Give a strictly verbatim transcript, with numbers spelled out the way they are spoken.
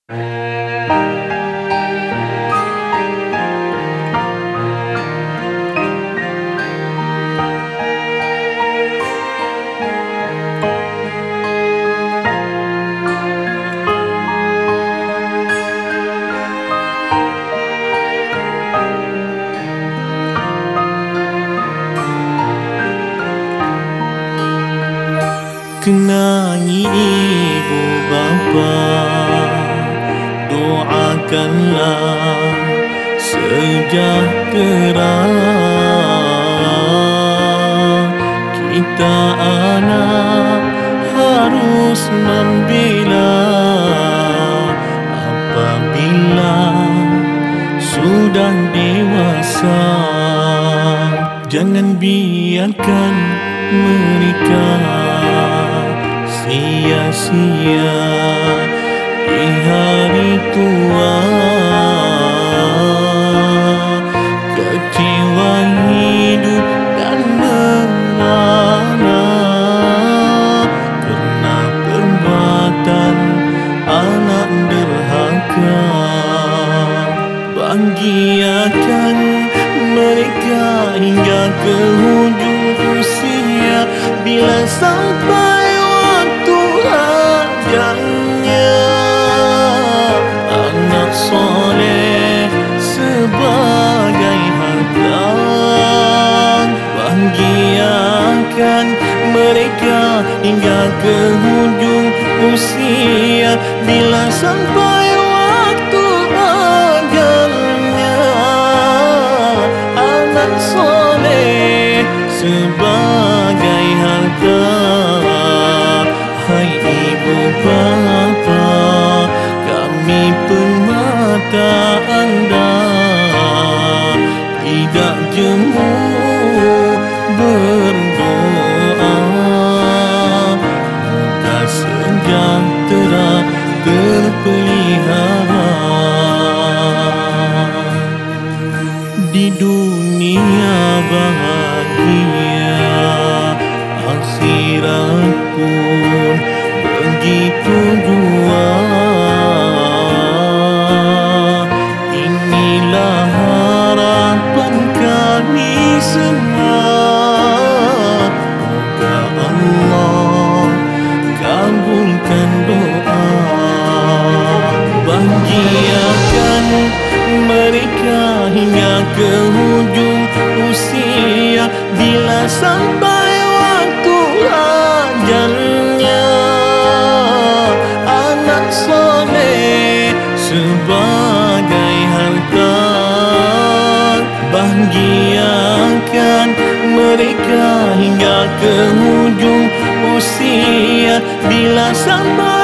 Kenangi ibu bapa, doakanlah sejahtera. Kita anak harus membela apabila sudah dewasa. Jangan biarkan mereka sia-sia di hari tua. Kecewa hidup dan merana karena perbuatan anak derhaka. Bahagiakan mereka hingga ke hujung usia, bila sampai waktu ajalnya. Anak soleh sebagai harta, bahagiakan mereka hingga ke hujung usia, bila sampai waktu ajalnya. Anak soleh sebagai harta. Hai ibu bapa, kami permata anda tidak jemu berdoa. Moga sejahtera terpelihara di dunia bahagia, akhirat pun begitu jua. Inilah harapan kami semua. Moga Allah kabulkan doa. Bahagiakan mereka hingga ke hujung usia, bila sampai waktu ajalnya. Anak soleh sebagai harta, bahagiakan mereka hingga ke hujung usia, bila sampai